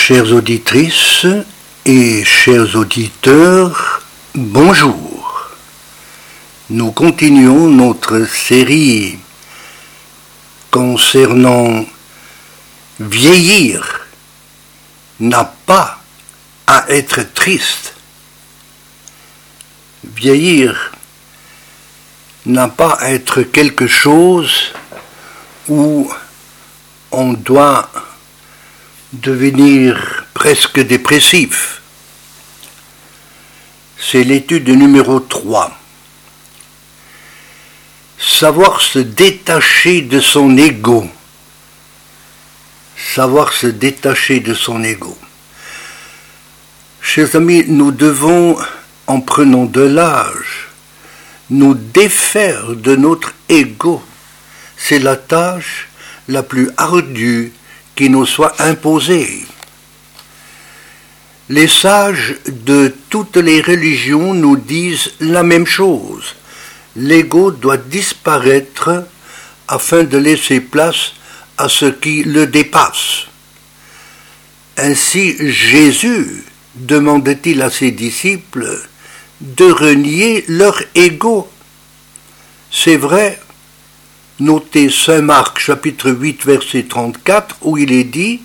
Chères auditrices et chers auditeurs, bonjour. Nous continuons notre série concernant vieillir n'a pas à être triste. Vieillir n'a pas à être quelque chose où on doit devenir presque dépressif. C'est l'étude numéro 3. Savoir se détacher de son ego. Savoir se détacher de son ego. Chers amis, nous devons, en prenant de l'âge, nous défaire de notre ego. C'est la tâche la plus ardue qui nous soit imposée. Les sages de toutes les religions nous disent la même chose. L'ego doit disparaître afin de laisser place à ce qui le dépasse. Ainsi, Jésus demandait-il à ses disciples de renier leur ego. C'est vrai. Notez Saint Marc chapitre 8 verset 34 où il est dit,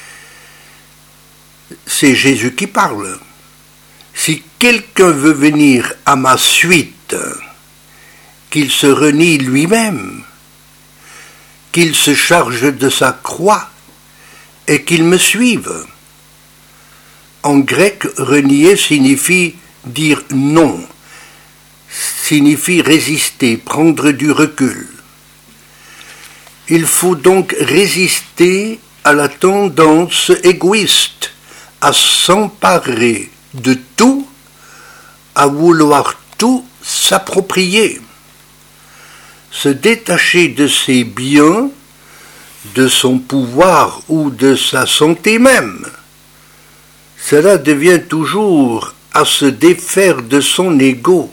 c'est Jésus qui parle. Si quelqu'un veut venir à ma suite, qu'il se renie lui-même, qu'il se charge de sa croix et qu'il me suive. En grec, renier signifie dire non, signifie résister, prendre du recul. Il faut donc résister à la tendance égoïste, à s'emparer de tout, à vouloir tout s'approprier. Se détacher de ses biens, de son pouvoir ou de sa santé même. Cela devient toujours à se défaire de son ego.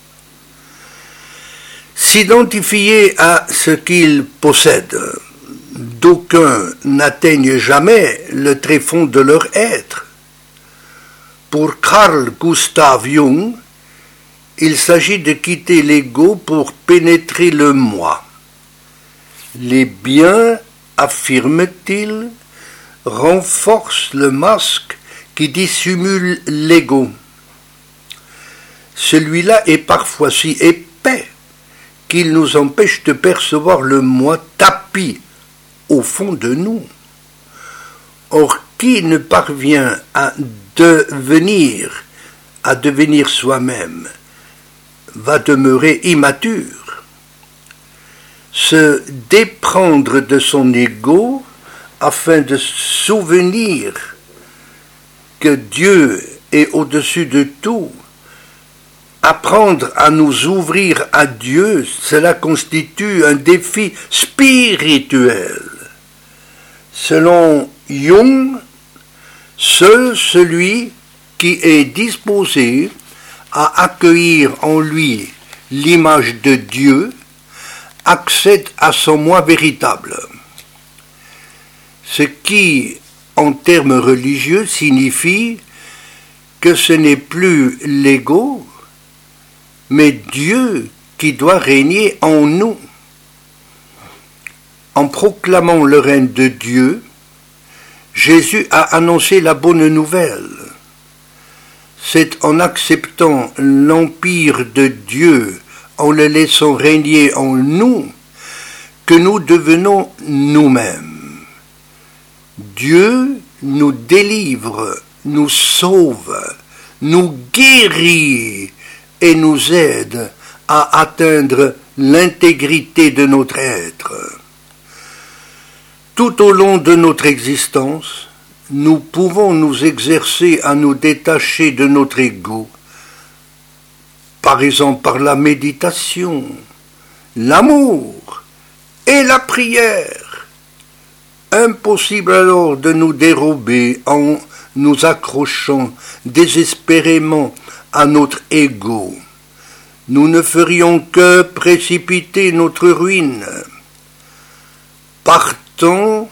S'identifier à ce qu'il possède. D'aucuns n'atteignent jamais le tréfonds de leur être. Pour Carl Gustav Jung, il s'agit de quitter l'ego pour pénétrer le moi. Les biens, affirme-t-il, renforcent le masque qui dissimule l'ego. Celui-là est parfois si épais qu'il nous empêche de percevoir le moi tapi au fond de nous. Or, qui ne parvient à devenir soi-même, va demeurer immature. Se déprendre de son ego afin de se souvenir que Dieu est au-dessus de tout. Apprendre à nous ouvrir à Dieu, cela constitue un défi spirituel. Selon Jung, seul celui qui est disposé à accueillir en lui l'image de Dieu accède à son moi véritable. Ce qui, en termes religieux, signifie que ce n'est plus l'ego, mais Dieu qui doit régner en nous. En proclamant le règne de Dieu, Jésus a annoncé la bonne nouvelle. C'est en acceptant l'empire de Dieu, en le laissant régner en nous, que nous devenons nous-mêmes. Dieu nous délivre, nous sauve, nous guérit et nous aide à atteindre l'intégrité de notre être. Tout au long de notre existence, nous pouvons nous exercer à nous détacher de notre ego, par exemple par la méditation, l'amour et la prière. Impossible alors de nous dérober en nous accrochant désespérément à notre ego. Nous ne ferions que précipiter notre ruine. Partons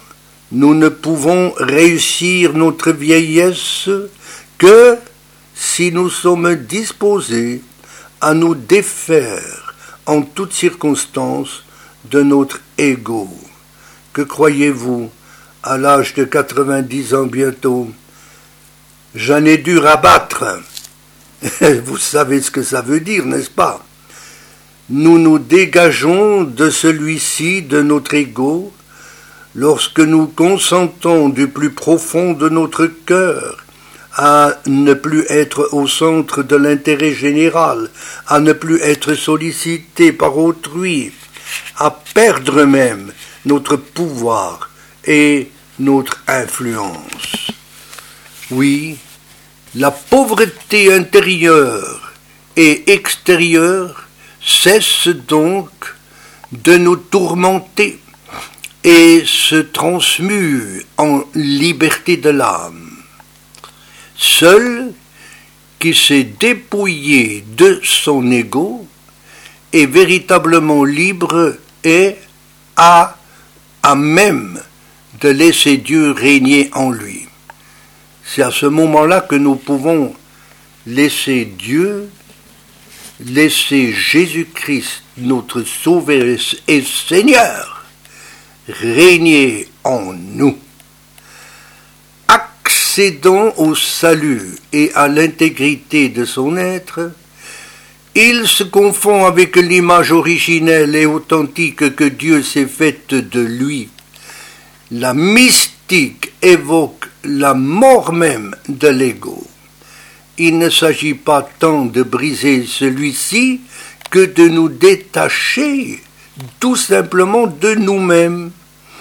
nous ne pouvons réussir notre vieillesse que si nous sommes disposés à nous défaire en toutes circonstances de notre ego. Que croyez-vous, à l'âge de 90 ans bientôt, j'en ai dû rabattre. Vous savez ce que ça veut dire, n'est-ce pas? Nous nous dégageons de celui-ci, de notre ego, lorsque nous consentons du plus profond de notre cœur à ne plus être au centre de l'intérêt général, à ne plus être sollicité par autrui, à perdre même notre pouvoir et notre influence. Oui, la pauvreté intérieure et extérieure cesse donc de nous tourmenter et se transmue en liberté de l'âme. Seul qui s'est dépouillé de son ego est véritablement libre et à même de laisser Dieu régner en lui. C'est à ce moment-là que nous pouvons laisser Dieu, laisser Jésus-Christ, notre Sauveur et Seigneur, régner en nous. Accédant au salut et à l'intégrité de son être, il se confond avec l'image originelle et authentique que Dieu s'est faite de lui. La mystique évoque la mort même de l'ego. Il ne s'agit pas tant de briser celui-ci que de nous détacher tout simplement de nous-mêmes.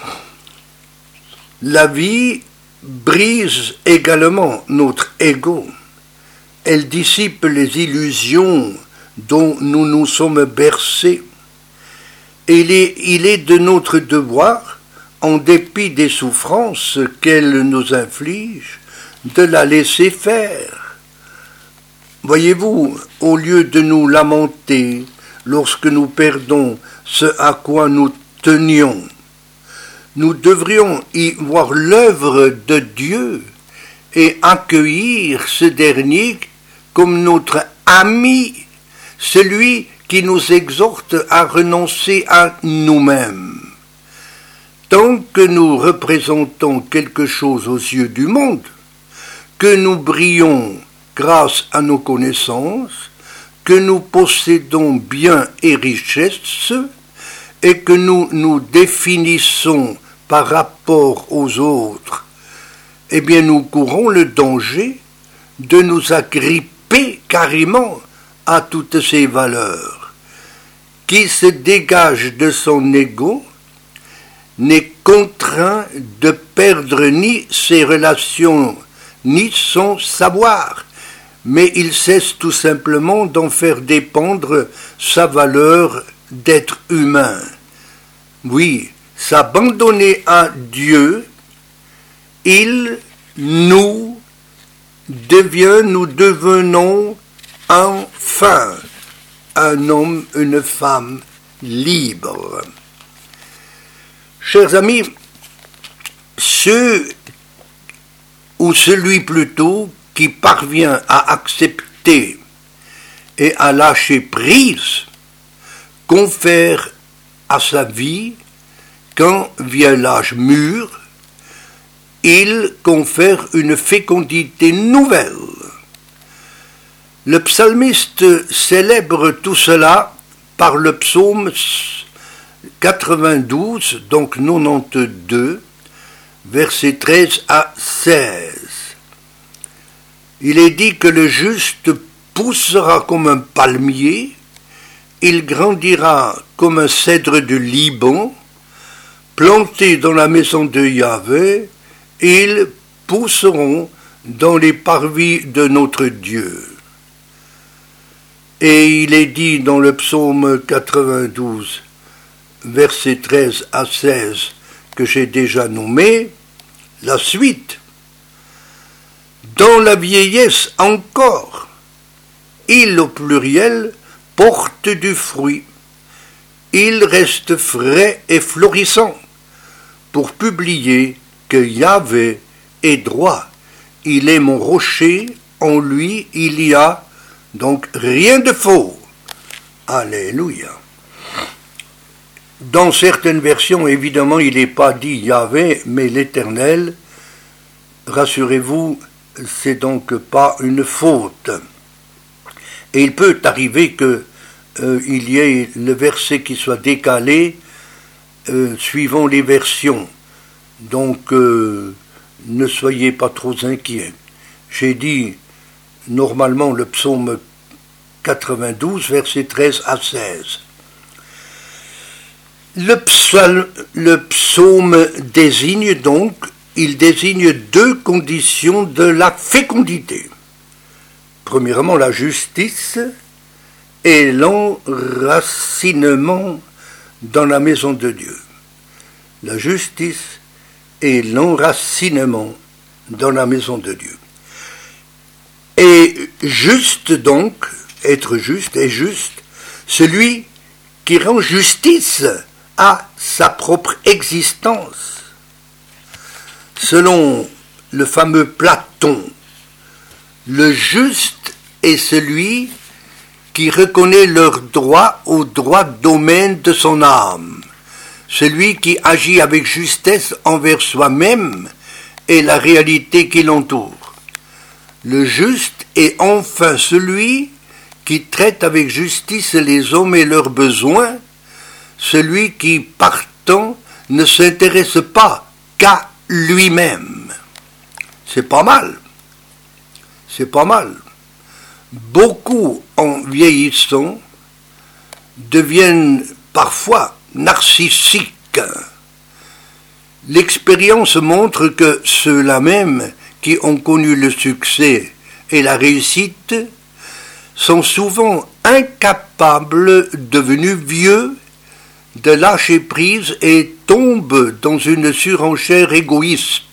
La vie brise également notre ego. Elle dissipe les illusions dont nous nous sommes bercés. Il est de notre devoir, en dépit des souffrances qu'elle nous inflige, de la laisser faire. Voyez-vous, au lieu de nous lamenter lorsque nous perdons ce à quoi nous tenions, nous devrions y voir l'œuvre de Dieu et accueillir ce dernier comme notre ami, celui qui nous exhorte à renoncer à nous-mêmes. Tant que nous représentons quelque chose aux yeux du monde, que nous brillons grâce à nos connaissances, que nous possédons biens et richesses, et que nous nous définissons par rapport aux autres, eh bien nous courons le danger de nous agripper carrément à toutes ces valeurs. Qui se dégage de son ego n'est contraint de perdre ni ses relations ni son savoir, mais il cesse tout simplement d'en faire dépendre sa valeur d'être humain. Oui, s'abandonner à Dieu, nous devenons enfin un homme, une femme libre. Chers amis, celui plutôt qui parvient à accepter et à lâcher prise, confère à sa vie, quand vient l'âge mûr, il confère une fécondité nouvelle. Le psalmiste célèbre tout cela par le psaume 92, donc 92, versets 13 à 16. Il est dit que le juste poussera comme un palmier, il grandira comme un cèdre de Liban, planté dans la maison de Yahvé, ils pousseront dans les parvis de notre Dieu. Et il est dit dans le psaume 92, versets 13 à 16, que j'ai déjà nommé, la suite. Dans la vieillesse encore, il au pluriel porte du fruit. Il reste frais et florissant pour publier que Yahvé est droit. Il est mon rocher, en lui il y a donc rien de faux. Alléluia. Dans certaines versions, évidemment, il n'est pas dit Yahvé, mais l'Éternel. Rassurez-vous, c'est donc pas une faute. Et il peut arriver que il y ait le verset qui soit décalé suivant les versions. Donc, ne soyez pas trop inquiets. J'ai dit normalement le psaume 92, versets 13 à 16. Le psaume désigne donc, il désigne deux conditions de la fécondité. Premièrement, la justice et l'enracinement dans la maison de Dieu. La justice et l'enracinement dans la maison de Dieu. Et juste donc, être juste est juste, celui qui rend justice à sa propre existence. Selon le fameux Platon, le juste est celui qui reconnaît leur droit au droit domaine de son âme, celui qui agit avec justesse envers soi-même et la réalité qui l'entoure. Le juste est enfin celui qui traite avec justice les hommes et leurs besoins, celui qui, partant, ne s'intéresse pas qu'à lui-même. C'est pas mal. C'est pas mal. Beaucoup, en vieillissant, deviennent parfois narcissiques. L'expérience montre que ceux-là même qui ont connu le succès et la réussite sont souvent incapables, devenus vieux, de lâcher prise et tombent dans une surenchère égoïste.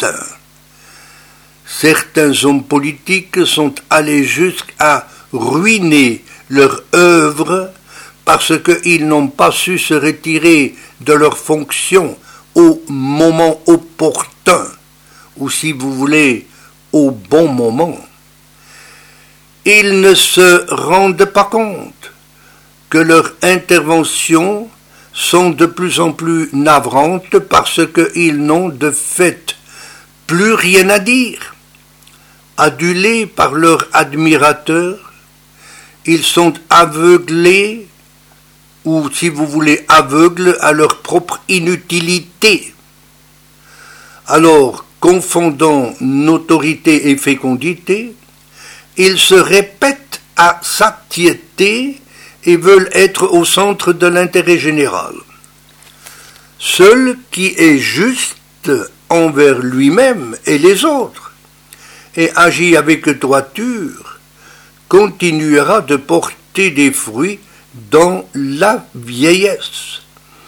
Certains hommes politiques sont allés jusqu'à ruiner leur œuvre parce qu'ils n'ont pas su se retirer de leurs fonctions au moment opportun, ou si vous voulez, au bon moment. Ils ne se rendent pas compte que leurs interventions sont de plus en plus navrantes parce qu'ils n'ont de fait plus rien à dire. Adulés par leurs admirateurs, ils sont aveuglés, ou si vous voulez, aveugles à leur propre inutilité. Alors, confondant notoriété et fécondité, ils se répètent à satiété et veulent être au centre de l'intérêt général. Seul qui est juste envers lui-même et les autres, et agit avec droiture, continuera de porter des fruits dans la vieillesse.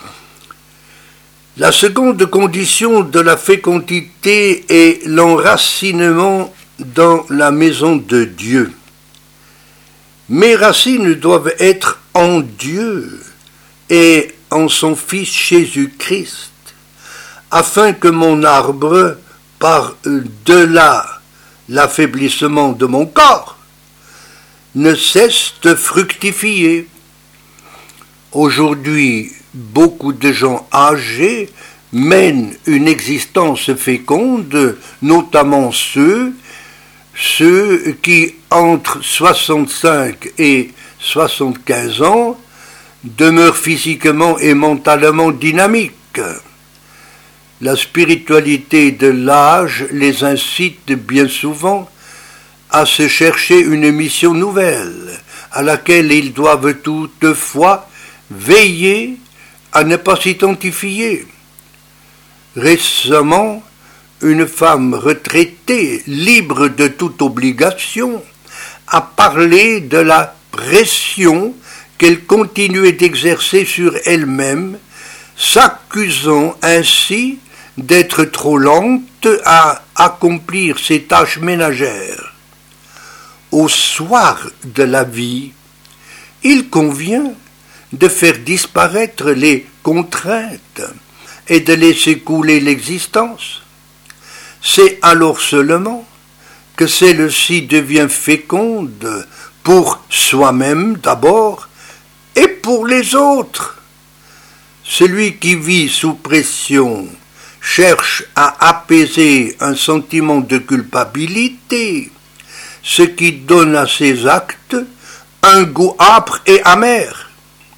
La seconde condition de la fécondité est l'enracinement dans la maison de Dieu. Mes racines doivent être en Dieu et en son Fils Jésus-Christ, afin que mon arbre, par-delà l'affaiblissement de mon corps, ne cesse de fructifier. Aujourd'hui, beaucoup de gens âgés mènent une existence féconde, notamment ceux qui, entre 65 et 75 ans, demeurent physiquement et mentalement dynamiques. La spiritualité de l'âge les incite bien souvent à se chercher une mission nouvelle, à laquelle ils doivent toutefois veiller à ne pas s'identifier. Récemment, une femme retraitée, libre de toute obligation, a parlé de la pression qu'elle continuait d'exercer sur elle-même, s'accusant ainsi d'être trop lente à accomplir ses tâches ménagères. Au soir de la vie, il convient de faire disparaître les contraintes et de laisser couler l'existence. c'est alors seulement que celle-ci devient féconde pour soi-même d'abord et pour les autres. Celui qui vit sous pression cherche à apaiser un sentiment de culpabilité, ce qui donne à ses actes un goût âpre et amer.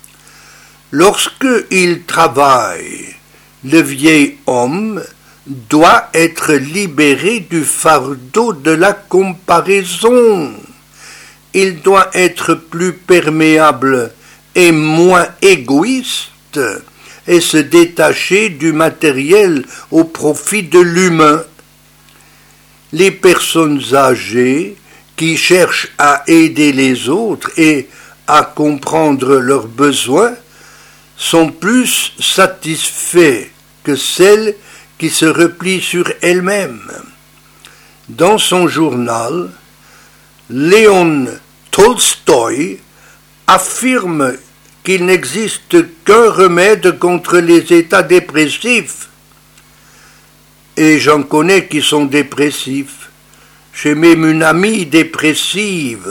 Lorsque il travaille, le vieil homme doit être libéré du fardeau de la comparaison. Il doit être plus perméable et moins égoïste et se détacher du matériel au profit de l'humain. Les personnes âgées qui cherchent à aider les autres et à comprendre leurs besoins sont plus satisfaits que celles qui se replient sur elles-mêmes. Dans son journal, Léon Tolstoï affirme qu'il n'existe qu'un remède contre les états dépressifs. Et j'en connais qui sont dépressifs. J'ai même une amie dépressive.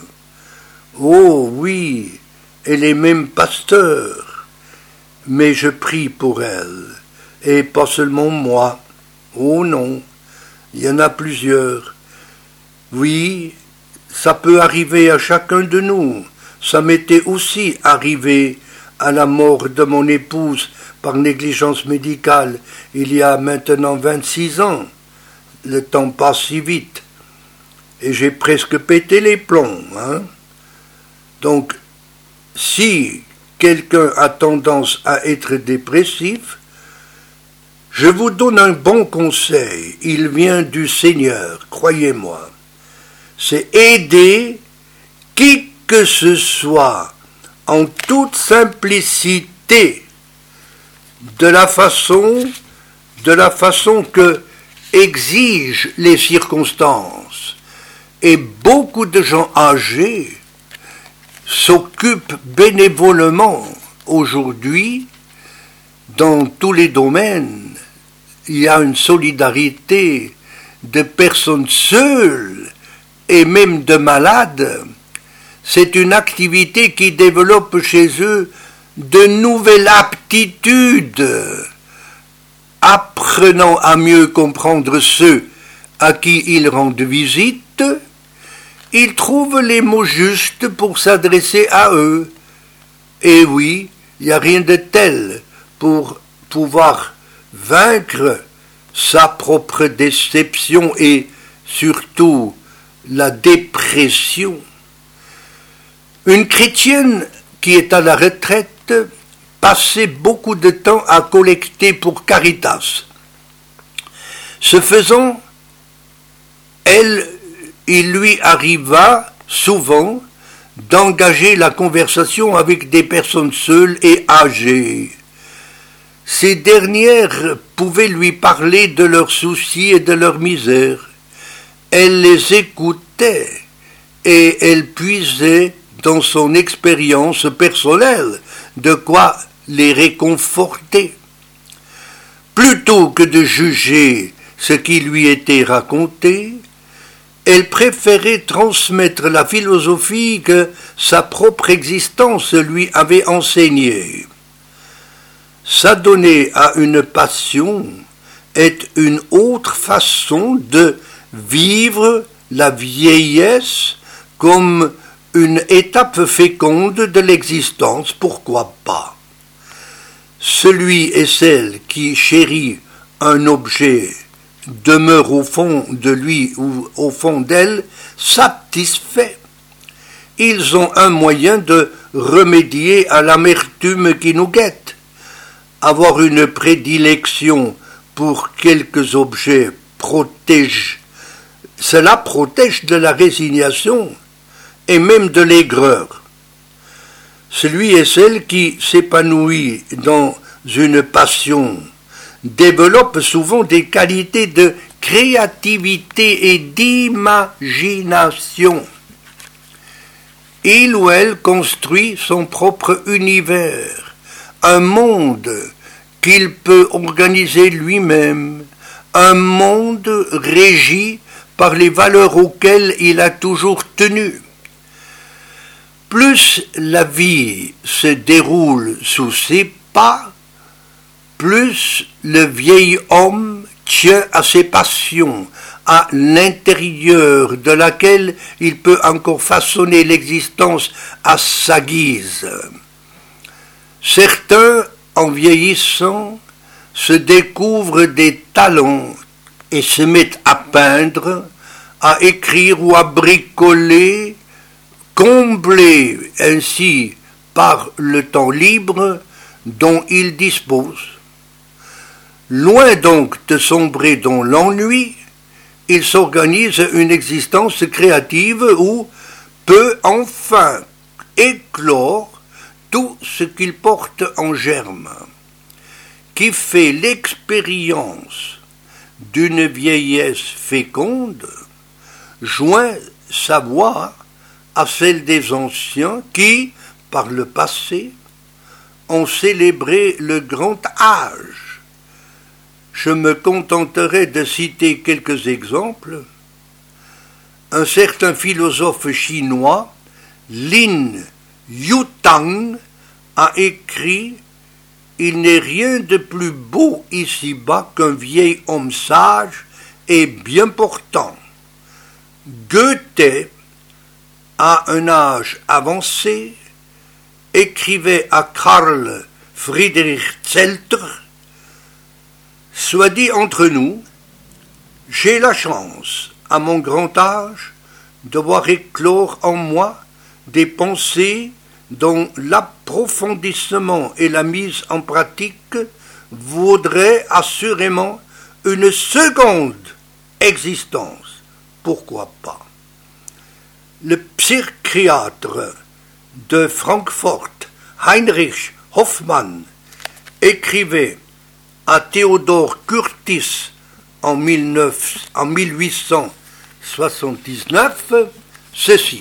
Oh oui, elle est même pasteur. Mais je prie pour elle. Et pas seulement moi. Oh non, il y en a plusieurs. Oui, ça peut arriver à chacun de nous. Ça m'était aussi arrivé à la mort de mon épouse par négligence médicale il y a maintenant 26 ans. Le temps passe si vite. Et j'ai presque pété les plombs. Donc, si quelqu'un a tendance à être dépressif, je vous donne un bon conseil. Il vient du Seigneur, croyez-moi. C'est aider qui que ce soit en toute simplicité, de la façon que exigent les circonstances. Et beaucoup de gens âgés s'occupent bénévolement aujourd'hui dans tous les domaines. Il y a une solidarité de personnes seules et même de malades. C'est une activité qui développe chez eux de nouvelles aptitudes, apprenant à mieux comprendre ceux à qui ils rendent visite. Ils trouvent les mots justes pour s'adresser à eux. Et oui, il n'y a rien de tel pour pouvoir vaincre sa propre déception et surtout la dépression. Une chrétienne qui est à la retraite passait beaucoup de temps à collecter pour Caritas. Ce faisant, il lui arriva souvent d'engager la conversation avec des personnes seules et âgées. Ces dernières pouvaient lui parler de leurs soucis et de leurs misères. Elle les écoutait et elle puisait dans son expérience personnelle de quoi les réconforter. Plutôt que de juger ce qui lui était raconté, elle préférait transmettre la philosophie que sa propre existence lui avait enseignée. S'adonner à une passion est une autre façon de vivre la vieillesse comme une étape féconde de l'existence, pourquoi pas. Celui et celle qui chérit un objet demeure au fond de lui ou au fond d'elle satisfait. Ils ont un moyen de remédier à l'amertume qui nous guette. Avoir une prédilection pour quelques objets cela protège de la résignation et même de l'aigreur. Celui et celle qui s'épanouit dans une passion développe souvent des qualités de créativité et d'imagination. Il ou elle construit son propre univers, un monde qu'il peut organiser lui-même, un monde régi par les valeurs auxquelles il a toujours tenu. Plus la vie se déroule sous ses pas, plus le vieil homme tient à ses passions, à l'intérieur de laquelle il peut encore façonner l'existence à sa guise. Certains, en vieillissant, se découvrent des talents et se mettent à peindre, à écrire ou à bricoler, comblés ainsi par le temps libre dont ils disposent. Loin donc de sombrer dans l'ennui, il s'organise une existence créative où peut enfin éclore tout ce qu'il porte en germe, qui fait l'expérience d'une vieillesse féconde, joint sa voix à celle des anciens qui, par le passé, ont célébré le grand âge. Je me contenterai de citer quelques exemples. Un certain philosophe chinois, Lin Yutang, a écrit « Il n'est rien de plus beau ici-bas qu'un vieil homme sage et bien portant. » Goethe, à un âge avancé, écrivait à Karl Friedrich Zelter: Soit dit entre nous, j'ai la chance, à mon grand âge, de voir éclore en moi des pensées dont l'approfondissement et la mise en pratique vaudraient assurément une seconde existence. Pourquoi pas? Le psychiatre de Francfort, Heinrich Hoffmann, écrivait à Theodor Curtis en 1879 ceci: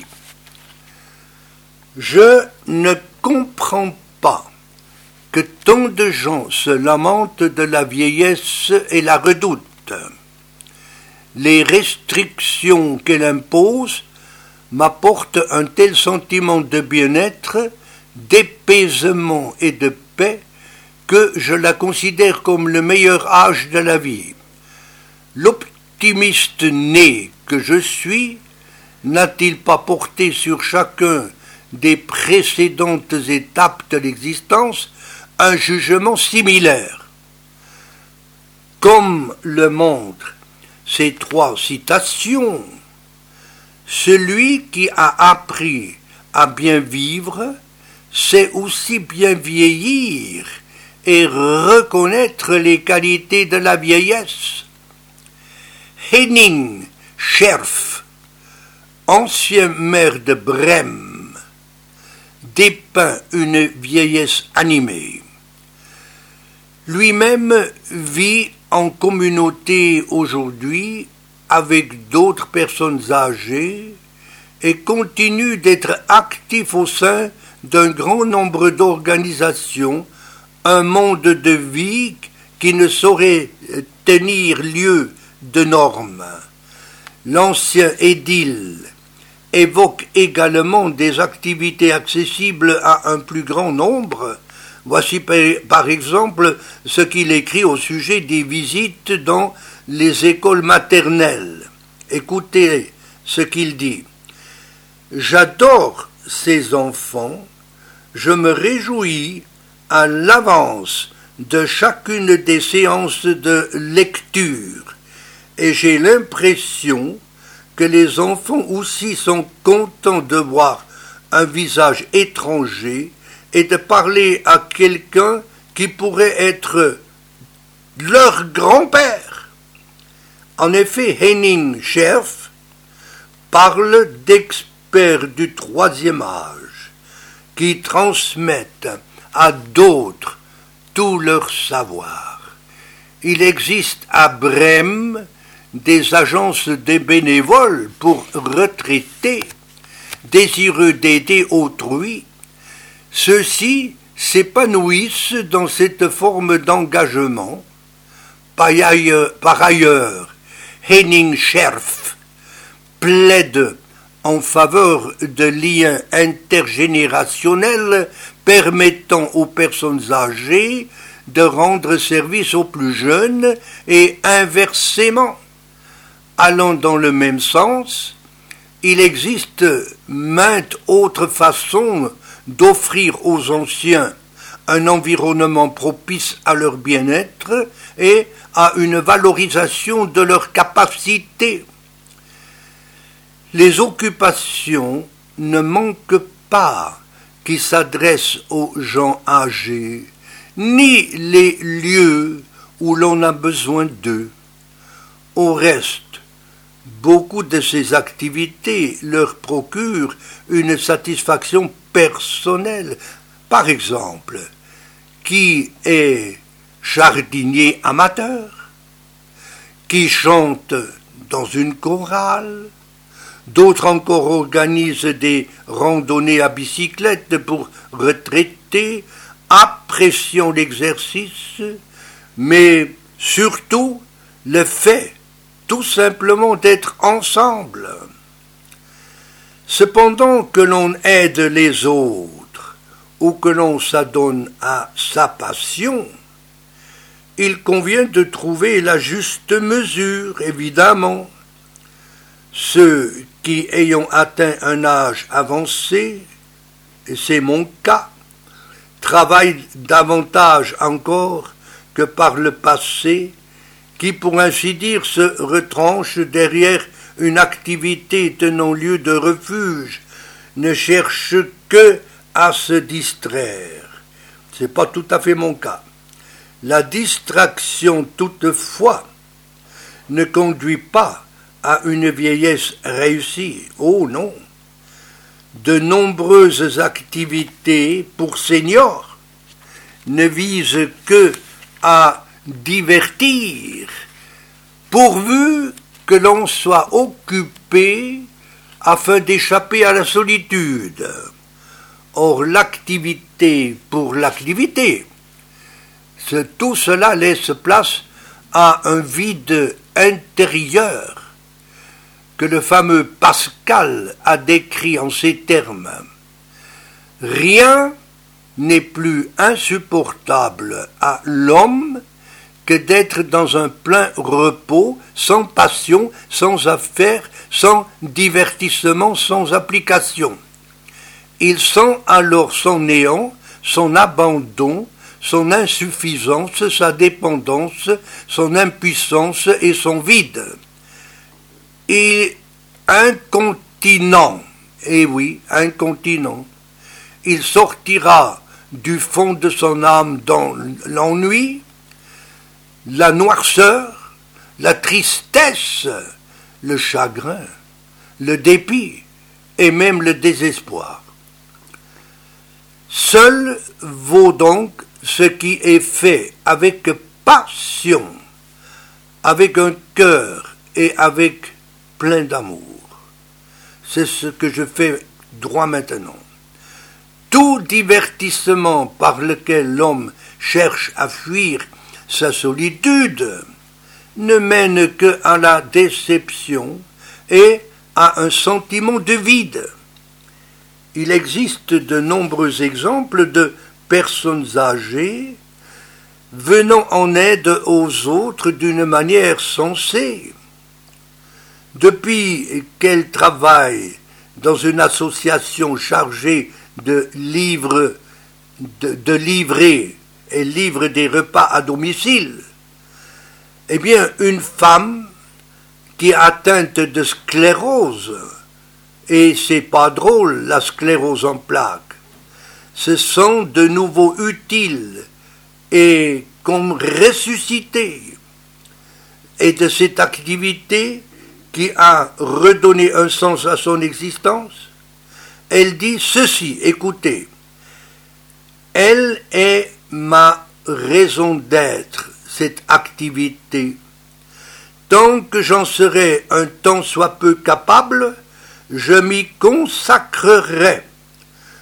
Je ne comprends pas que tant de gens se lamentent de la vieillesse et la redoutent. Les restrictions qu'elle impose m'apportent un tel sentiment de bien-être, d'apaisement et de paix que je la considère comme le meilleur âge de la vie. L'optimiste né que je suis n'a-t-il pas porté sur chacun des précédentes étapes de l'existence un jugement similaire? Comme le montrent ces trois citations, celui qui a appris à bien vivre sait aussi bien vieillir et reconnaître les qualités de la vieillesse. Henning Scherf, ancien maire de Brême, dépeint une vieillesse animée. Lui-même vit en communauté aujourd'hui avec d'autres personnes âgées et continue d'être actif au sein d'un grand nombre d'organisations, un monde de vie qui ne saurait tenir lieu de normes. L'ancien édile évoque également des activités accessibles à un plus grand nombre. Voici par exemple ce qu'il écrit au sujet des visites dans les écoles maternelles. Écoutez ce qu'il dit. J'adore ces enfants, je me réjouis à l'avance de chacune des séances de lecture et j'ai l'impression que les enfants aussi sont contents de voir un visage étranger et de parler à quelqu'un qui pourrait être leur grand-père. En effet, Henning Scherf parle d'experts du troisième âge qui transmettent à d'autres tout leur savoir. Il existe à Brême des agences de bénévoles pour retraités désireux d'aider autrui. Ceux-ci s'épanouissent dans cette forme d'engagement Par ailleurs, Henning Scherf plaide en faveur de liens intergénérationnels permettant aux personnes âgées de rendre service aux plus jeunes et inversement. Allant dans le même sens, il existe maintes autres façons d'offrir aux anciens un environnement propice à leur bien-être et à une valorisation de leurs capacités. Les occupations ne manquent pas qui s'adressent aux gens âgés, ni les lieux où l'on a besoin d'eux. Au reste, beaucoup de ces activités leur procurent une satisfaction personnelle. Par exemple, qui est jardinier amateur, qui chante dans une chorale, d'autres encore organisent des randonnées à bicyclette pour retraités, appréciant l'exercice, mais surtout le fait tout simplement d'être ensemble. Cependant que l'on aide les autres ou que l'on s'adonne à sa passion, il convient de trouver la juste mesure, évidemment. Ceux qui, ayant atteint un âge avancé, et c'est mon cas, travaillent davantage encore que par le passé, qui, pour ainsi dire, se retranchent derrière une activité tenant lieu de refuge, ne cherchent que à se distraire. C'est pas tout à fait mon cas. La distraction, toutefois, ne conduit pas à une vieillesse réussie. Oh non! De nombreuses activités pour seniors ne visent que à divertir, pourvu que l'on soit occupé afin d'échapper à la solitude. Or, l'activité pour l'activité, tout cela laisse place à un vide intérieur que le fameux Pascal a décrit en ces termes. Rien n'est plus insupportable à l'homme que d'être dans un plein repos, sans passion, sans affaires, sans divertissement, sans application. Il sent alors son néant, son abandon, son insuffisance, sa dépendance, son impuissance et son vide. Et incontinent, et oui, incontinent, il sortira du fond de son âme dans l'ennui, la noirceur, la tristesse, le chagrin, le dépit et même le désespoir. Seul vaut donc ce qui est fait avec passion, avec un cœur et avec plein d'amour. C'est ce que je fais droit maintenant. Tout divertissement par lequel l'homme cherche à fuir sa solitude ne mène que à la déception et à un sentiment de vide. Il existe de nombreux exemples de personnes âgées venant en aide aux autres d'une manière sensée. Depuis qu'elles travaillent dans une association chargée de livrer et livre des repas à domicile, eh bien, une femme qui est atteinte de sclérose, et c'est pas drôle, la sclérose en plaques, se sent de nouveau utile et comme ressuscitée. Et de cette activité qui a redonné un sens à son existence, elle dit ceci, écoutez, elle est ma raison d'être, cette activité. Tant que j'en serai un tant soit peu capable, je m'y consacrerai.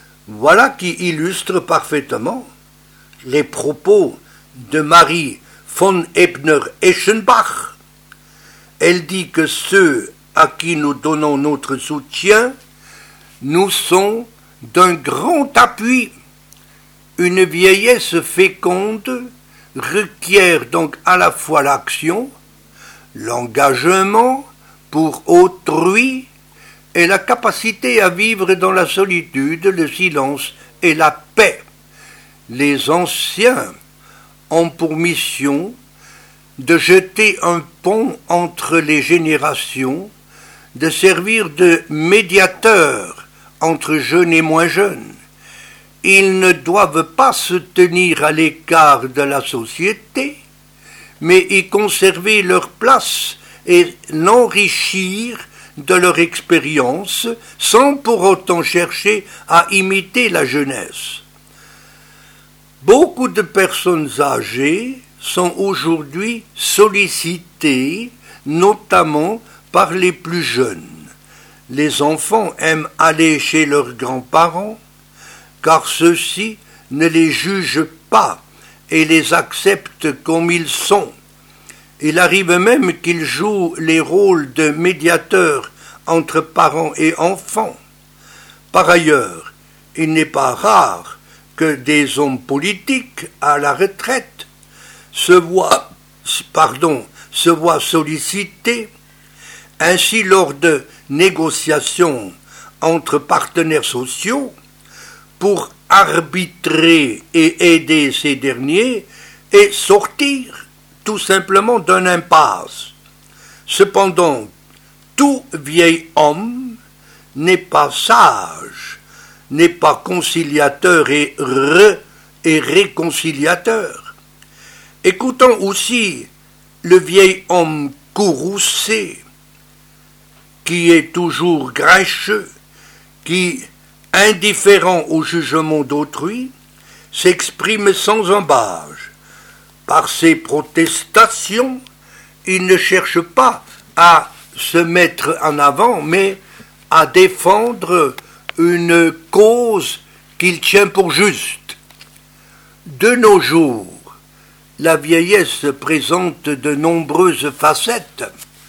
Voilà qui illustre parfaitement les propos de Marie von Ebner-Eschenbach. Elle dit que ceux à qui nous donnons notre soutien nous sont d'un grand appui. Une vieillesse féconde requiert donc à la fois l'action, l'engagement pour autrui et la capacité à vivre dans la solitude, le silence et la paix. Les anciens ont pour mission de jeter un pont entre les générations, de servir de médiateur entre jeunes et moins jeunes. Ils ne doivent pas se tenir à l'écart de la société, mais y conserver leur place et l'enrichir de leur expérience sans pour autant chercher à imiter la jeunesse. Beaucoup de personnes âgées sont aujourd'hui sollicitées, notamment par les plus jeunes. Les enfants aiment aller chez leurs grands-parents, car ceux-ci ne les jugent pas et les acceptent comme ils sont. Il arrive même qu'ils jouent les rôles de médiateurs entre parents et enfants. Par ailleurs, il n'est pas rare que des hommes politiques à la retraite se voient sollicités. Ainsi, lors de négociations entre partenaires sociaux, pour arbitrer et aider ces derniers et sortir tout simplement d'une impasse. Cependant, tout vieil homme n'est pas sage, n'est pas conciliateur et réconciliateur. Écoutons aussi le vieil homme courroucé, qui est toujours grincheux, qui, indifférent au jugement d'autrui, s'exprime sans embâche. Par ses protestations, il ne cherche pas à se mettre en avant, mais à défendre une cause qu'il tient pour juste. De nos jours, la vieillesse présente de nombreuses facettes.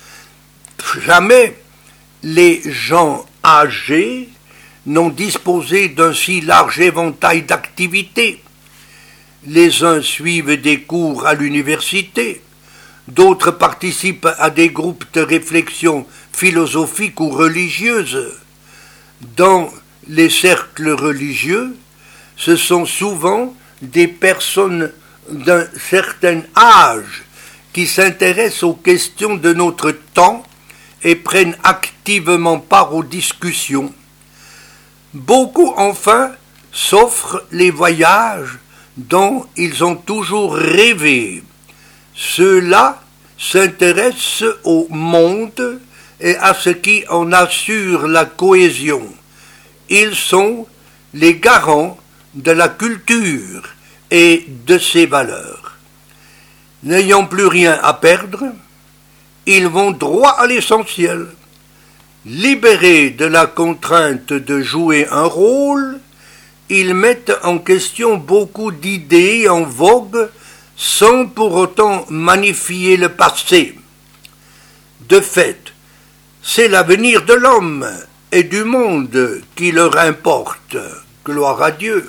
Jamais les gens âgés n'ont disposé d'un si large éventail d'activités. Les uns suivent des cours à l'université, d'autres participent à des groupes de réflexion philosophiques ou religieuses. Dans les cercles religieux, ce sont souvent des personnes d'un certain âge qui s'intéressent aux questions de notre temps et prennent activement part aux discussions. Beaucoup, enfin, s'offrent les voyages dont ils ont toujours rêvé. Ceux-là s'intéressent au monde et à ce qui en assure la cohésion. Ils sont les garants de la culture et de ses valeurs. N'ayant plus rien à perdre, ils vont droit à l'essentiel. Libérés de la contrainte de jouer un rôle, ils mettent en question beaucoup d'idées en vogue sans pour autant magnifier le passé. De fait, c'est l'avenir de l'homme et du monde qui leur importe. Gloire à Dieu.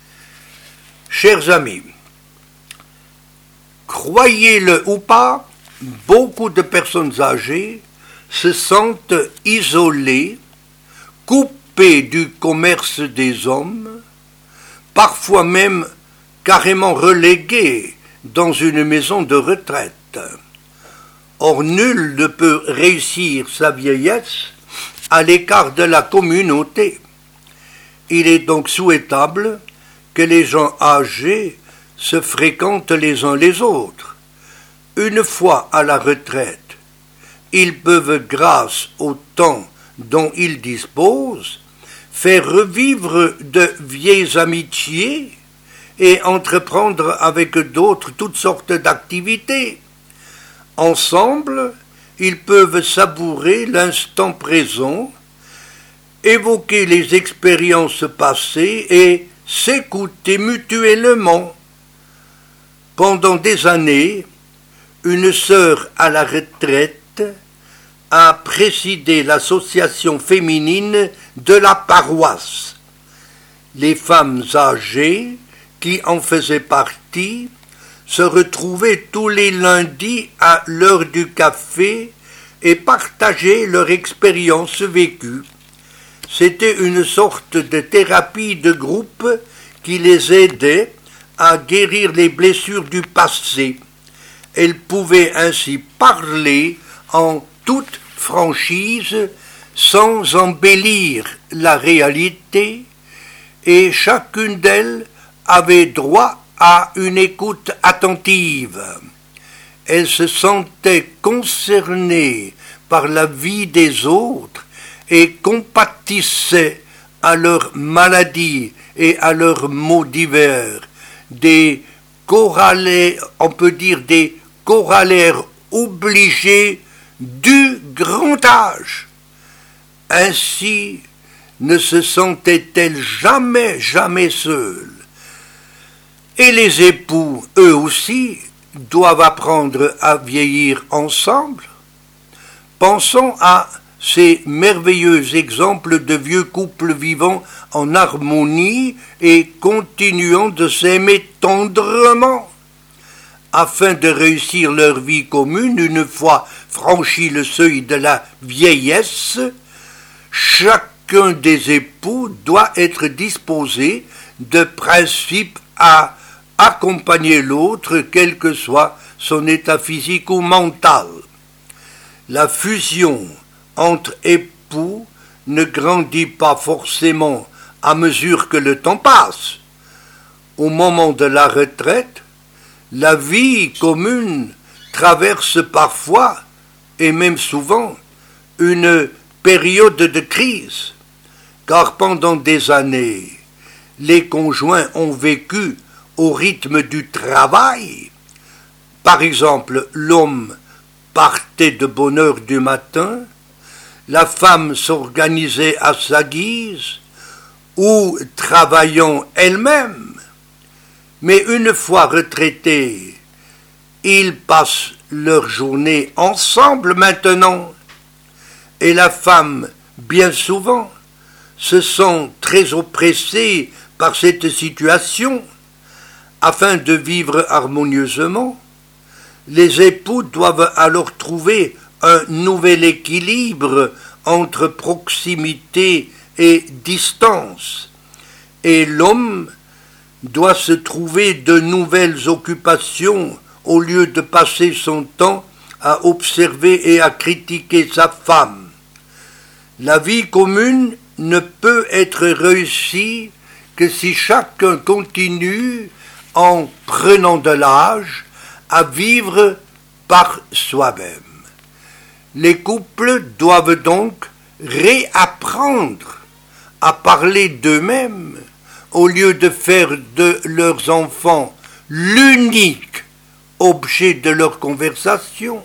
Chers amis, croyez-le ou pas, beaucoup de personnes âgées se sentent isolées, coupées du commerce des hommes, parfois même carrément reléguées dans une maison de retraite. Or, nul ne peut réussir sa vieillesse à l'écart de la communauté. Il est donc souhaitable que les gens âgés se fréquentent les uns les autres. Une fois à la retraite, ils peuvent, grâce au temps dont ils disposent, faire revivre de vieilles amitiés et entreprendre avec d'autres toutes sortes d'activités. Ensemble, ils peuvent savourer l'instant présent, évoquer les expériences passées et s'écouter mutuellement. Pendant des années, une sœur à la retraite a présidé l'association féminine de la paroisse. Les femmes âgées qui en faisaient partie se retrouvaient tous les lundis à l'heure du café et partageaient leur expérience vécue. C'était une sorte de thérapie de groupe qui les aidait à guérir les blessures du passé. Elles pouvaient ainsi parler en toute franchise sans embellir la réalité, et chacune d'elles avait droit à une écoute attentive. Elles se sentaient concernées par la vie des autres et compatissaient à leurs maladies et à leurs maux divers, des corollaires, on peut dire des corollaires obligés du grand âge. Ainsi ne se sentaient-elles jamais seules. Et les époux, eux aussi, doivent apprendre à vieillir ensemble. Pensons à ces merveilleux exemples de vieux couples vivant en harmonie et continuant de s'aimer tendrement. Afin de réussir leur vie commune, une fois franchi le seuil de la vieillesse, chacun des époux doit être disposé de principe à accompagner l'autre, quel que soit son état physique ou mental. La fusion entre époux ne grandit pas forcément à mesure que le temps passe. Au moment de la retraite, la vie commune traverse parfois, et même souvent, une période de crise, car pendant des années, les conjoints ont vécu au rythme du travail. Par exemple, l'homme partait de bonne heure du matin, la femme s'organisait à sa guise, ou travaillant elle-même. Mais une fois retraités, ils passent leur journée ensemble maintenant, et la femme, bien souvent, se sent très oppressée par cette situation. Afin de vivre harmonieusement, les époux doivent alors trouver un nouvel équilibre entre proximité et distance, et l'homme doit se trouver de nouvelles occupations au lieu de passer son temps à observer et à critiquer sa femme. La vie commune ne peut être réussie que si chacun continue, en prenant de l'âge, à vivre par soi-même. Les couples doivent donc réapprendre à parler d'eux-mêmes au lieu de faire de leurs enfants l'unique objet de leur conversation.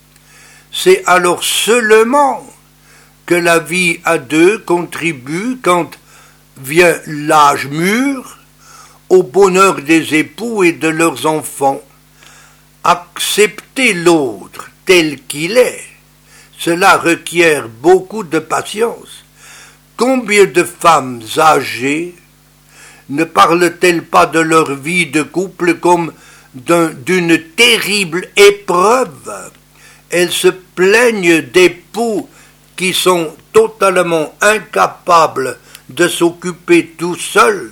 C'est alors seulement que la vie à deux contribue, quand vient l'âge mûr, au bonheur des époux et de leurs enfants. Accepter l'autre tel qu'il est, cela requiert beaucoup de patience. Combien de femmes âgées ne parlent-elles pas de leur vie de couple comme d'une terrible épreuve? Elles se plaignent d'époux qui sont totalement incapables de s'occuper tout seuls.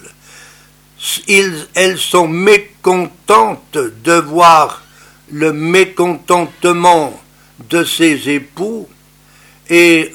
Elles sont mécontentes de voir le mécontentement de ces époux et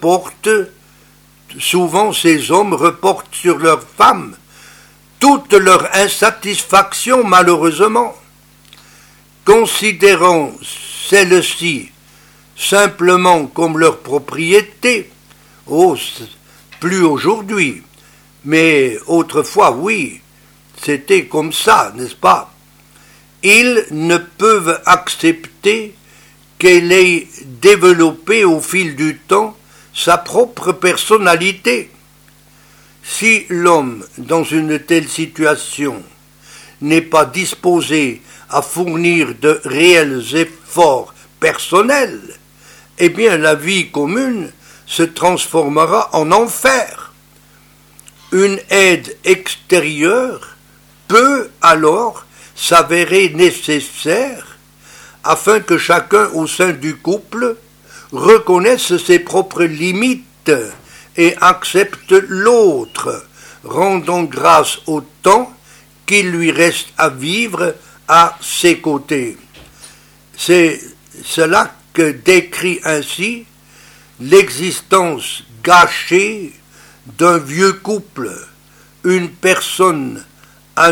souvent ces hommes reportent sur leurs femmes toute leur insatisfaction malheureusement, considérant celles-ci simplement comme leur propriété. Oh, plus aujourd'hui, mais autrefois oui, c'était comme ça, n'est-ce pas? Ils ne peuvent accepter qu'elle ait développé au fil du temps sa propre personnalité. Si l'homme, dans une telle situation, n'est pas disposé à fournir de réels efforts confort personnel, eh bien la vie commune se transformera en enfer. Une aide extérieure peut alors s'avérer nécessaire afin que chacun au sein du couple reconnaisse ses propres limites et accepte l'autre, rendant grâce au temps qu'il lui reste à vivre à ses côtés. C'est cela que décrit ainsi l'existence gâchée d'un vieux couple. Une personne a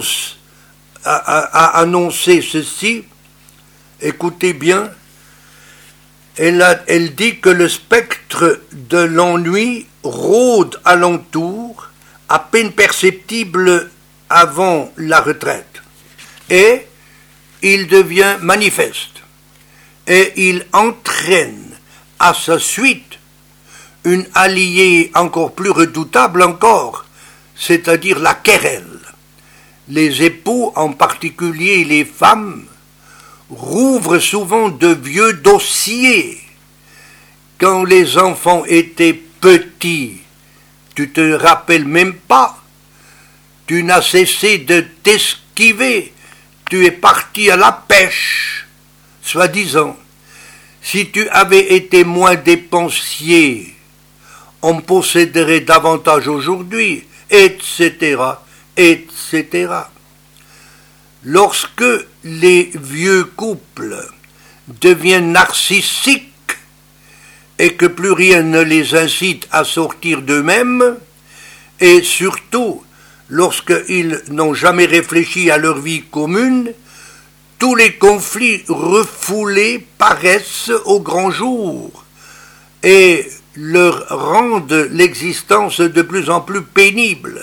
annoncé ceci, écoutez bien, elle dit que le spectre de l'ennui rôde alentour, à peine perceptible avant la retraite, et il devient manifeste, et il entraîne à sa suite une alliée encore plus redoutable encore, c'est-à-dire la querelle. Les époux, en particulier les femmes, rouvrent souvent de vieux dossiers. Quand les enfants étaient petits, tu te rappelles même pas, tu n'as cessé de t'esquiver, tu es parti à la pêche, soi-disant. Si tu avais été moins dépensier, on posséderait davantage aujourd'hui, etc., etc. Lorsque les vieux couples deviennent narcissiques et que plus rien ne les incite à sortir d'eux-mêmes, et surtout lorsqu'ils n'ont jamais réfléchi à leur vie commune, tous les conflits refoulés paraissent au grand jour et leur rendent l'existence de plus en plus pénible.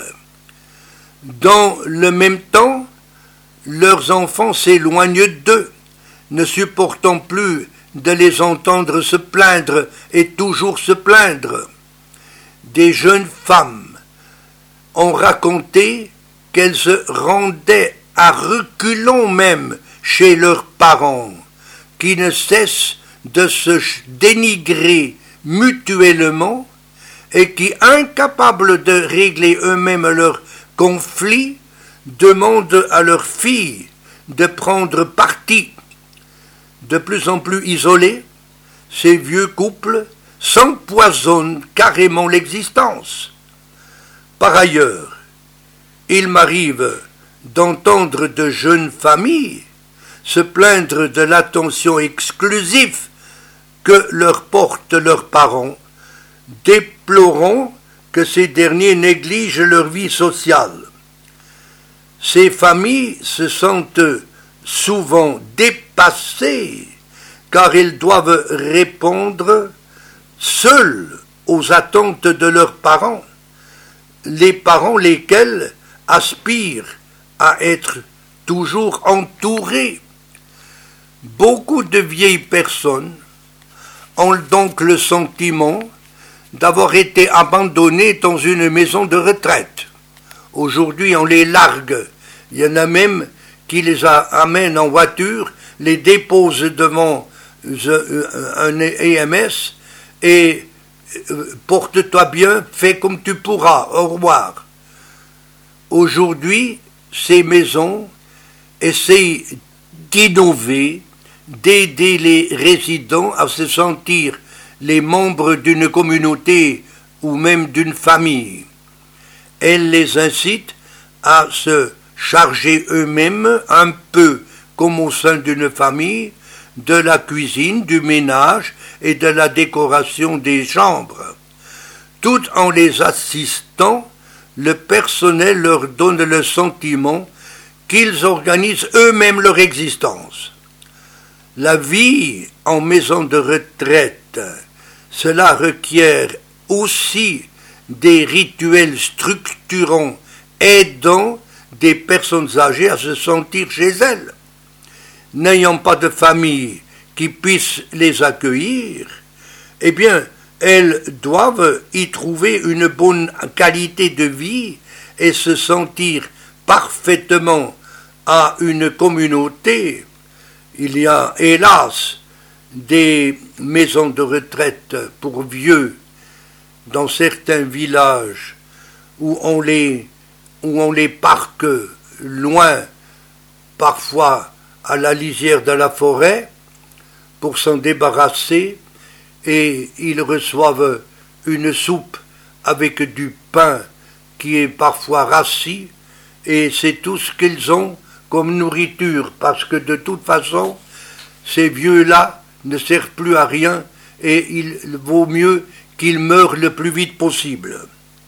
Dans le même temps, leurs enfants s'éloignent d'eux, ne supportant plus de les entendre se plaindre et toujours se plaindre. Des jeunes femmes ont raconté qu'elles se rendaient à reculons même chez leurs parents, qui ne cessent de se dénigrer mutuellement et qui, incapables de régler eux-mêmes leurs conflits, demandent à leurs filles de prendre parti. De plus en plus isolés, ces vieux couples s'empoisonnent carrément l'existence. Par ailleurs, il m'arrive d'entendre de jeunes familles se plaindre de l'attention exclusive que leur portent leurs parents, déplorant que ces derniers négligent leur vie sociale. Ces familles se sentent souvent dépassées car elles doivent répondre seules aux attentes de leurs parents, les parents lesquels aspirent à être toujours entourés. Beaucoup de vieilles personnes ont donc le sentiment d'avoir été abandonnées dans une maison de retraite. Aujourd'hui, on les largue. Il y en a même qui les amènent en voiture, les déposent devant un EMS et porte-toi bien, fais comme tu pourras, au revoir. Aujourd'hui, ces maisons essayent d'innover, d'aider les résidents à se sentir les membres d'une communauté ou même d'une famille. Elles les incitent à se charger eux-mêmes, un peu comme au sein d'une famille, de la cuisine, du ménage et de la décoration des chambres. Tout en les assistant, le personnel leur donne le sentiment qu'ils organisent eux-mêmes leur existence. La vie en maison de retraite, cela requiert aussi des rituels structurants aidant des personnes âgées à se sentir chez elles. N'ayant pas de famille qui puisse les accueillir, eh bien, elles doivent y trouver une bonne qualité de vie et se sentir parfaitement à une communauté. Il y a, hélas, des maisons de retraite pour vieux dans certains villages où on les parque loin, parfois à la lisière de la forêt, pour s'en débarrasser, et ils reçoivent une soupe avec du pain qui est parfois rassis, et c'est tout ce qu'ils ont comme nourriture, parce que de toute façon, ces vieux-là ne servent plus à rien, et il vaut mieux qu'ils meurent le plus vite possible.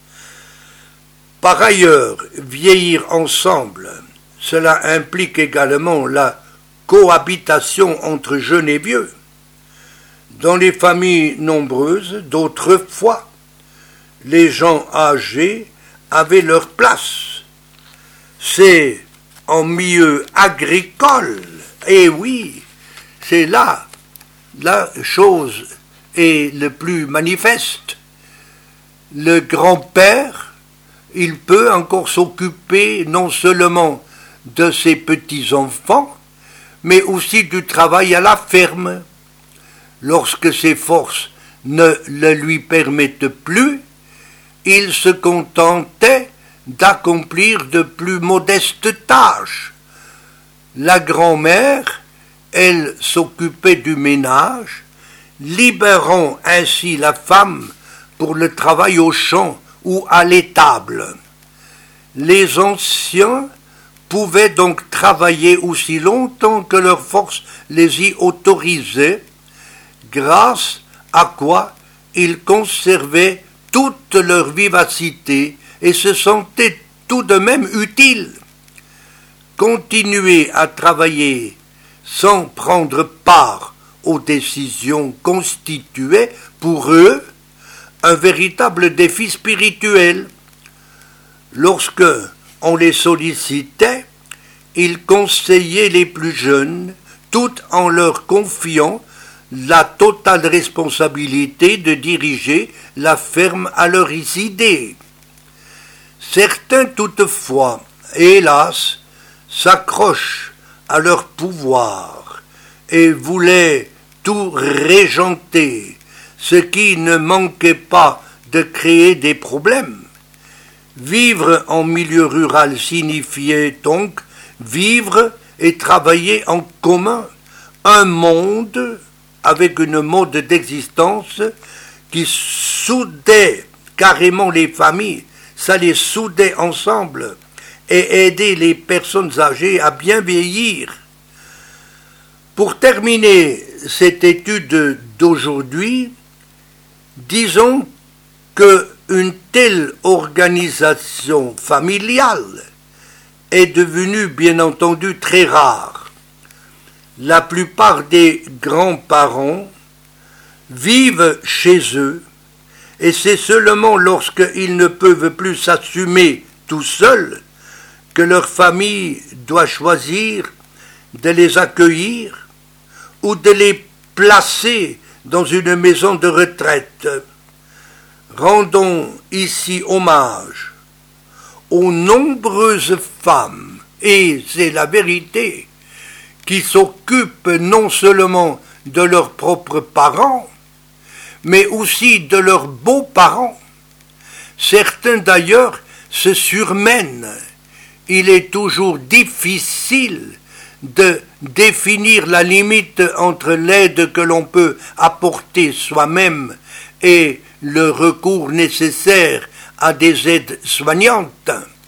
Par ailleurs, vieillir ensemble, cela implique également la cohabitation entre jeunes et vieux. Dans les familles nombreuses d'autrefois, les gens âgés avaient leur place. C'est en milieu agricole, et oui, c'est là la chose est le plus manifeste. Le grand-père, il peut encore s'occuper non seulement de ses petits-enfants, mais aussi du travail à la ferme. Lorsque ses forces ne le lui permettent plus, il se contentait d'accomplir de plus modestes tâches. La grand-mère, elle s'occupait du ménage, libérant ainsi la femme pour le travail au champ ou à l'étable. Les anciens pouvaient donc travailler aussi longtemps que leurs forces les y autorisaient, grâce à quoi ils conservaient toute leur vivacité et se sentaient tout de même utiles. Continuer à travailler sans prendre part aux décisions constituait pour eux un véritable défi spirituel. Lorsque on les sollicitait, ils conseillaient les plus jeunes, tout en leur confiant la totale responsabilité de diriger la ferme à leurs idées. Certains toutefois, hélas, s'accrochent à leur pouvoir et voulaient tout régenter, ce qui ne manquait pas de créer des problèmes. Vivre en milieu rural signifiait donc vivre et travailler en commun, un monde avec une mode d'existence qui soudait carrément les familles, ça les soudait ensemble et aidait les personnes âgées à bien vieillir. Pour terminer cette étude d'aujourd'hui, disons qu'une telle organisation familiale est devenue bien entendu très rare. La plupart des grands-parents vivent chez eux et c'est seulement lorsqu'ils ne peuvent plus s'assumer tout seuls que leur famille doit choisir de les accueillir ou de les placer dans une maison de retraite. Rendons ici hommage aux nombreuses femmes, et c'est la vérité, qui s'occupent non seulement de leurs propres parents, mais aussi de leurs beaux-parents. Certains d'ailleurs se surmènent. Il est toujours difficile de définir la limite entre l'aide que l'on peut apporter soi-même et le recours nécessaire à des aides soignantes.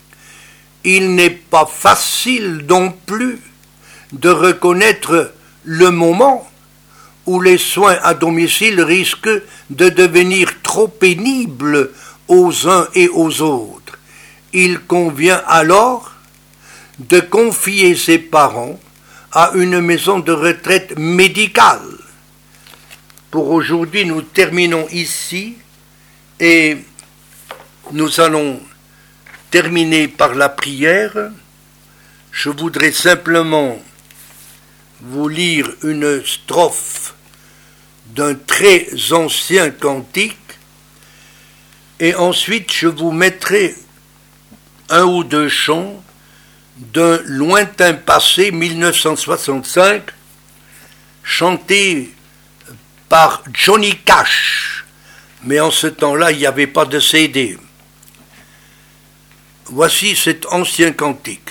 Il n'est pas facile non plus de reconnaître le moment où les soins à domicile risquent de devenir trop pénibles aux uns et aux autres. Il convient alors de confier ses parents à une maison de retraite médicale. Pour aujourd'hui, nous terminons ici et nous allons terminer par la prière. Je voudrais simplement vous lire une strophe d'un très ancien cantique et ensuite je vous mettrai un ou deux chants d'un lointain passé, 1965, chanté par Johnny Cash, mais en ce temps-là, il n'y avait pas de CD. Voici cet ancien cantique.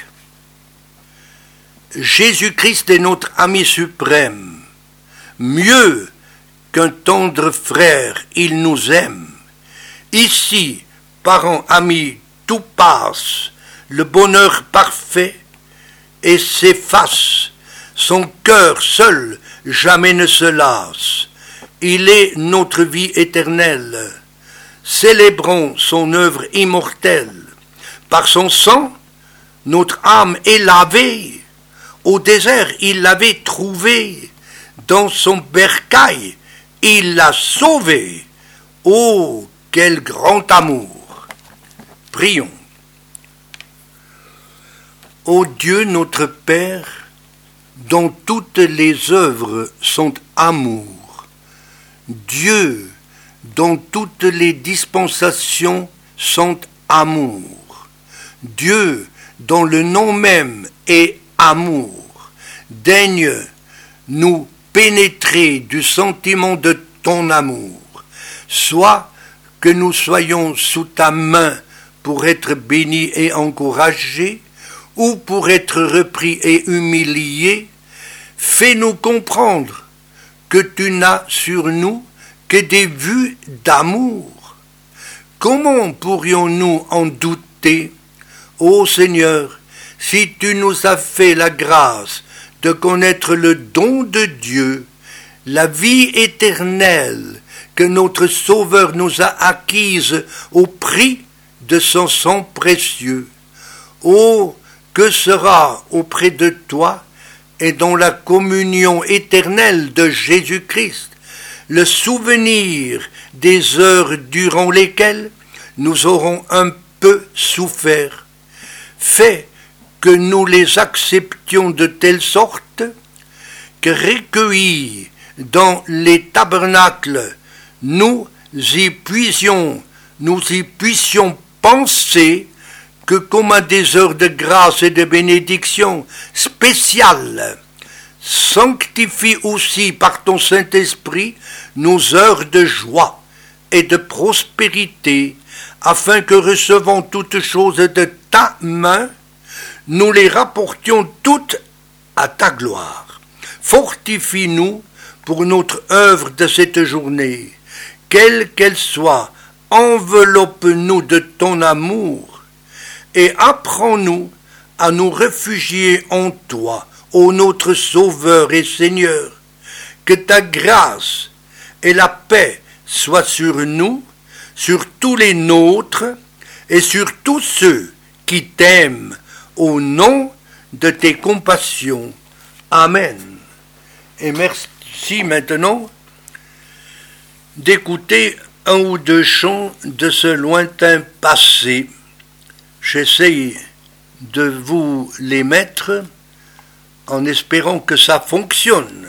Jésus-Christ est notre ami suprême, mieux qu'un tendre frère, il nous aime. Ici, parents, amis, tout passe, le bonheur parfait et s'efface. Son cœur seul jamais ne se lasse. Il est notre vie éternelle. Célébrons son œuvre immortelle. Par son sang, notre âme est lavée. Au désert, il l'avait trouvée. Dans son bercail, il l'a sauvée. Oh, quel grand amour! Prions. Ô Dieu notre Père, dont toutes les œuvres sont amour, Dieu dont toutes les dispensations sont amour, Dieu dont le nom même est amour, daigne nous pénétrer du sentiment de ton amour, soit que nous soyons sous ta main pour être bénis et encouragés, ou pour être repris et humiliés, fais-nous comprendre que tu n'as sur nous que des vues d'amour. Comment pourrions-nous en douter, ô Seigneur, si tu nous as fait la grâce de connaître le don de Dieu, la vie éternelle que notre Sauveur nous a acquise au prix de son sang précieux. Ô, que sera auprès de toi et dans la communion éternelle de Jésus-Christ le souvenir des heures durant lesquelles nous aurons un peu souffert. Fais que nous les acceptions de telle sorte que recueillis dans les tabernacles, nous y puissions penser que comme à des heures de grâce et de bénédiction spéciales, sanctifie aussi par ton Saint-Esprit nos heures de joie et de prospérité, afin que recevant toutes choses de ta main, nous les rapportions toutes à ta gloire. Fortifie-nous pour notre œuvre de cette journée, quelle qu'elle soit, enveloppe-nous de ton amour, et apprends-nous à nous réfugier en toi, ô notre Sauveur et Seigneur. Que ta grâce et la paix soient sur nous, sur tous les nôtres, et sur tous ceux qui t'aiment, au nom de tes compassions. Amen. Et merci maintenant d'écouter un ou deux chants de ce lointain passé. J'essaye de vous les mettre en espérant que ça fonctionne.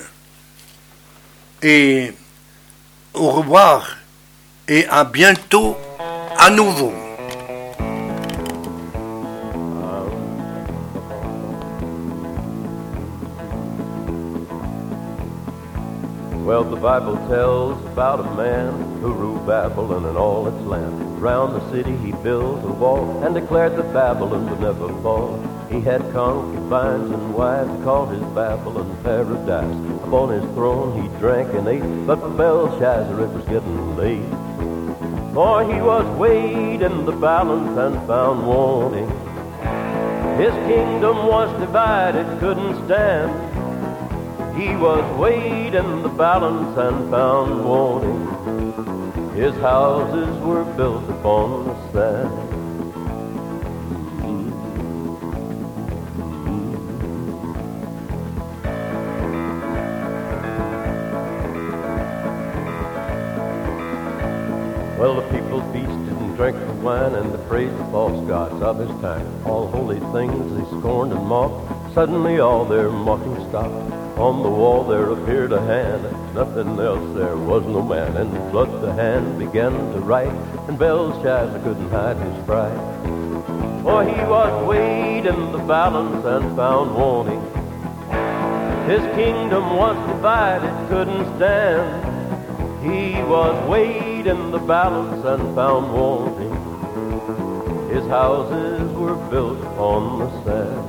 Et au revoir et à bientôt à nouveau. Well, the Bible tells about a man who ruled Babylon and all its land. Round the city he built a wall and declared that Babylon would never fall. He had concubines and wives, he called his Babylon paradise. Upon his throne he drank and ate, but for Belshazzar it was getting late. For he was weighed in the balance and found wanting. His kingdom was divided, couldn't stand. He was weighed in the balance and found wanting. His houses were built upon the sand. Well, the people feasted and drank the wine and they praised the false gods of his time. All holy things they scorned and mocked. Suddenly all their mocking stopped. On the wall there appeared a hand, nothing else, there was no man. And blood the hand began to write, and Belshazzar couldn't hide his fright. For he was weighed in the balance and found wanting. His kingdom once divided couldn't stand. He was weighed in the balance and found wanting. His houses were built on the sand.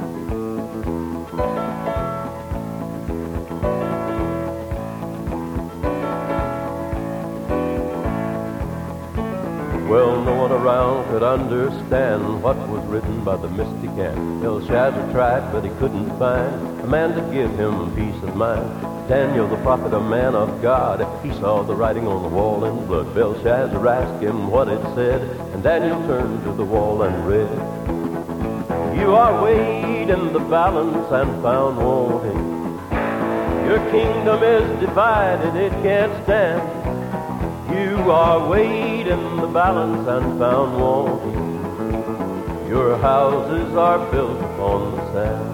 Well, no one around could understand what was written by the mystic hand. Belshazzar tried, but he couldn't find a man to give him peace of mind. Daniel, the prophet, a man of God, he saw the writing on the wall in blood. Belshazzar asked him what it said, and Daniel turned to the wall and read, "You are weighed in the balance and found wanting. Your kingdom is divided, it can't stand. You are weighed in the balance and found wanting. Your houses are built upon the sand."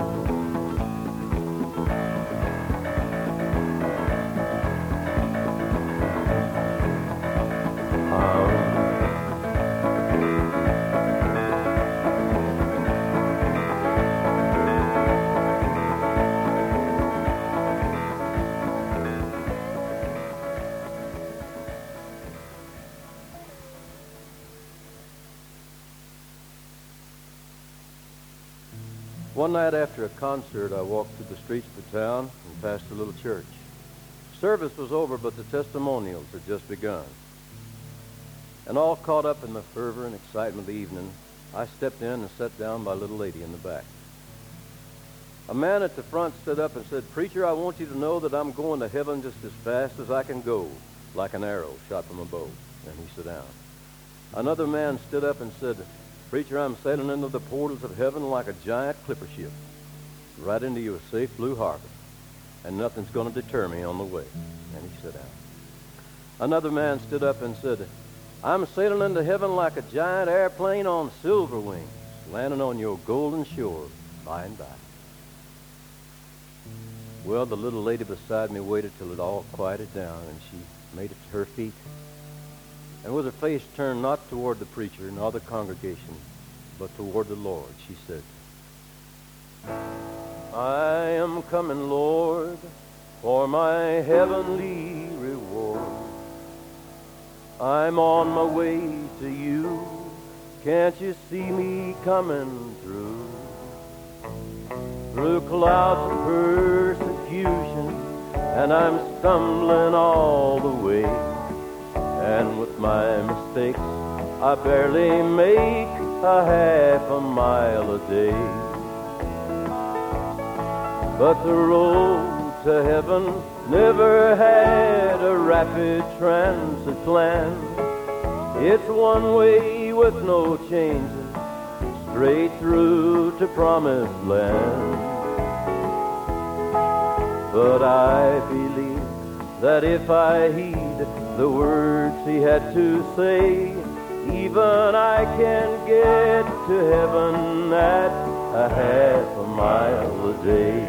One night after a concert, I walked through the streets of the town and passed a little church. Service was over, but the testimonials had just begun. And all caught up in the fervor and excitement of the evening, I stepped in and sat down by a little lady in the back. A man at the front stood up and said, "Preacher, I want you to know that I'm going to heaven just as fast as I can go, like an arrow shot from a bow." And he sat down. Another man stood up and said, "Preacher, I'm sailing into the portals of heaven like a giant clipper ship, right into your safe blue harbor, and nothing's going to deter me on the way." And he sat down. Another man stood up and said, "I'm sailing into heaven like a giant airplane on silver wings, landing on your golden shore by and by." Well, the little lady beside me waited till it all quieted down, and she made it to her feet. And with her face turned not toward the preacher nor the congregation, but toward the Lord, she said, "I am coming, Lord, for my heavenly reward. I'm on my way to you. Can't you see me coming through? Through clouds of persecution, and I'm stumbling all the way. And with my mistakes, I barely make a half a mile a day. But the road to heaven never had a rapid transit plan. It's one way with no changes, straight through to promised land. But I believe that if I heed the words he had to say, even I can get to heaven at a half a mile a day.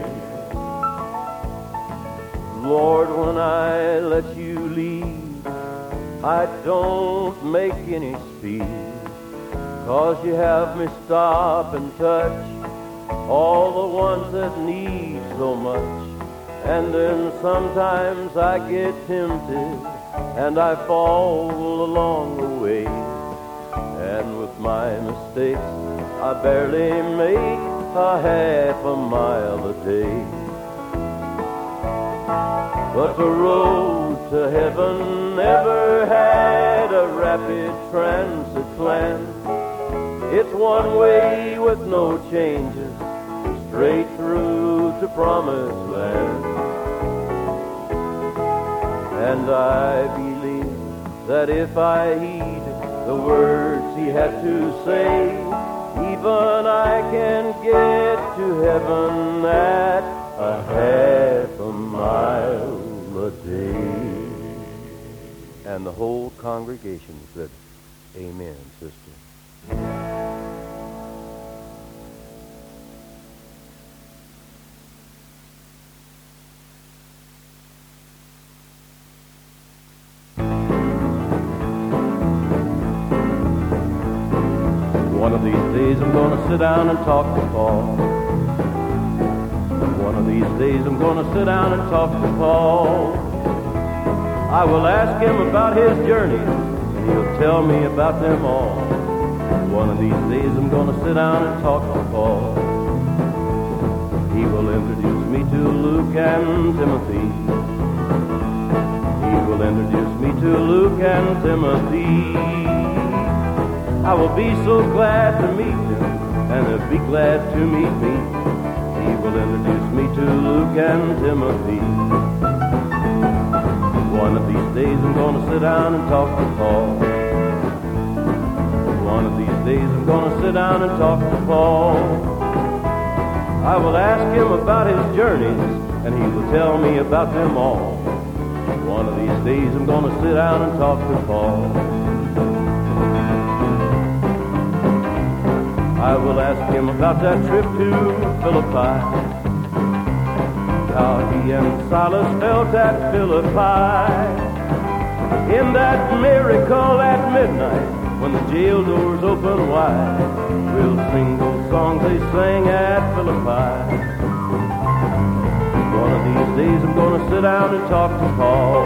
Lord, when I let you lead, I don't make any speed, 'cause you have me stop and touch all the ones that need so much. And then sometimes I get tempted and I fall along the way. And with my mistakes, I barely make a half a mile a day. But the road to heaven never had a rapid transit plan. It's one way with no changes, straight through to promised land. And I believe that if I heed the words he had to say, even I can get to heaven at a half a mile a day. And the whole congregation said, "Amen, sister." One of these days I'm gonna sit down and talk to Paul. One of of these days I'm gonna sit down and talk to Paul. I will ask him about his journeys, and he'll tell me about them all. One of these days I'm gonna sit down and talk to Paul. He will introduce me to Luke and Timothy. He will introduce me to Luke and Timothy. I will be so glad to meet him, and he'll be glad to meet me. He will introduce me to Luke and Timothy. One of these days I'm gonna sit down and talk to Paul. One of these days I'm gonna sit down and talk to Paul. I will ask him about his journeys, and he will tell me about them all. One of these days I'm gonna sit down and talk to Paul. I will ask him about that trip to Philippi, how he and Silas felt at Philippi, in that miracle at midnight when the jail doors open wide. We'll sing those songs they sang at Philippi. One of these days I'm gonna sit down and talk to Paul.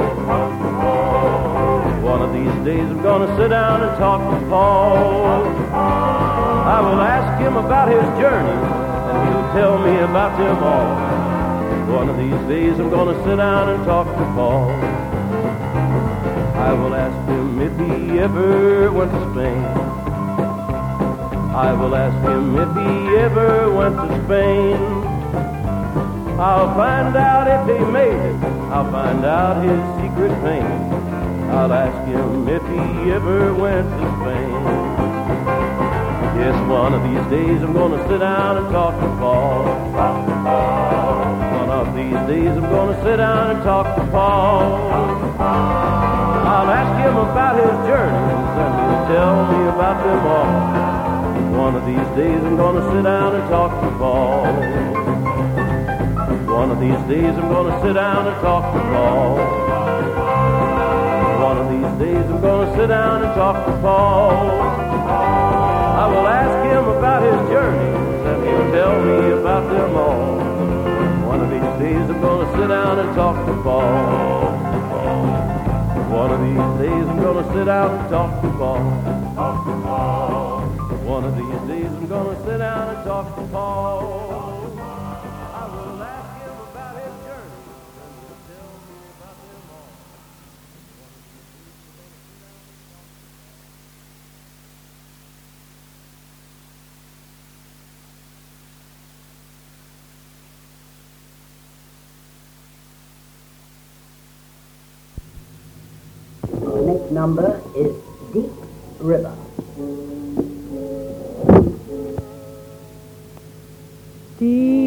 One of these days I'm gonna sit down and talk to Paul. I will ask him about his journeys, and he'll tell me about them all. One of these days I'm gonna sit down and talk to Paul. I will ask him if he ever went to Spain. I will ask him if he ever went to Spain. I'll find out if he made it. I'll find out his secret pain. I'll ask him if he ever went to Spain. Yes, one of these days I'm gonna sit down and talk to Paul. One of these days I'm gonna sit down and talk to Paul. I'll ask him about his journeys, and he'll tell me about them all. One of these days I'm gonna sit down and talk to Paul. One of these days I'm gonna sit down and talk to Paul. One of these days I'm gonna sit down and talk to Paul. I will ask him about his journeys, and he'll tell me about them all. One of these days I'm gonna sit down and talk to Paul. One of these days I'm gonna sit down and talk to Paul. One of these days I'm gonna sit down and talk to Paul. I will ask him about his journeys, and he'll tell me about them all. The next number is Deep River. Deep